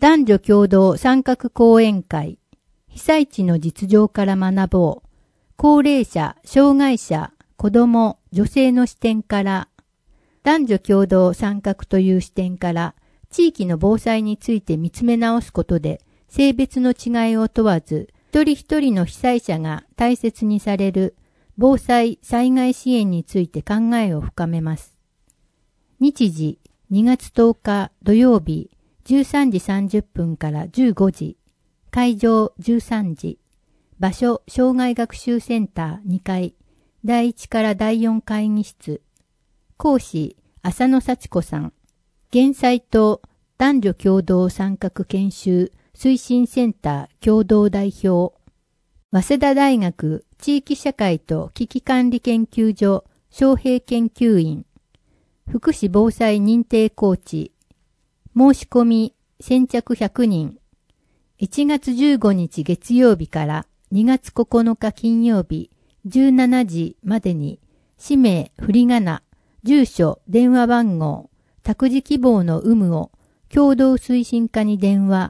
男女共同参画講演会、被災地の実情から学ぼう。高齢者、障害者、子供、女性の視点から、男女共同参画という視点から、地域の防災について見つめ直すことで、性別の違いを問わず、一人一人の被災者が大切にされる防災・災害支援について考えを深めます。日時2月10日土曜日13時30分から15時、会場13時、場所障害学習センター2階、第1から第4会議室、講師浅野幸子さん、減災と男女共同参画研修推進センター共同代表、早稲田大学地域社会と危機管理研究所招聘研究員、福祉防災認定コーチ、申し込み先着100人、1月15日月曜日から2月9日金曜日17時までに、氏名、振り仮名、住所、電話番号、託児希望の有無を共同推進課に電話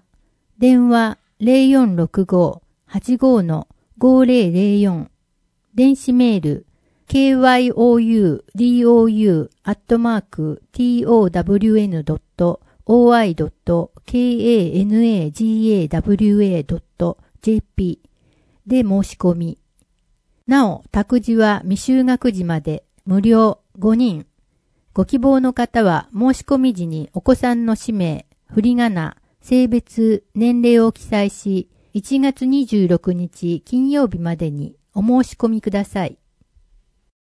0465-85-5004、電子メール、kyodou.toy.kanagawa.jp で申し込み。なお、託児は未就学児まで無料5人。ご希望の方は申し込み時にお子さんの氏名、振り仮名、性別、年齢を記載し、1月26日金曜日までにお申し込みください。